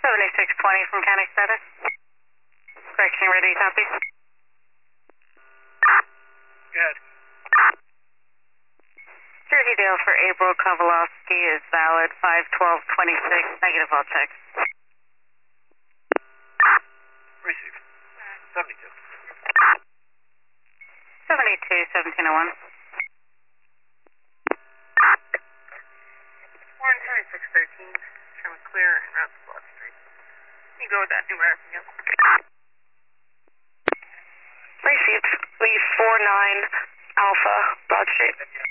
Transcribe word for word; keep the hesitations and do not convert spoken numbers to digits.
seventy-six twenty from county status. Correction, ready, copy. Good. Jersey Dale for April Kovalowski is valid, five twelve twenty-six, negative all checks. Receive. seventy-two. seventy-two seventeen oh one. One twenty-six thirteen, from clear and route to Block Street. You go with that numeric, yep. Received. Leave four nine Alpha, Broad Street.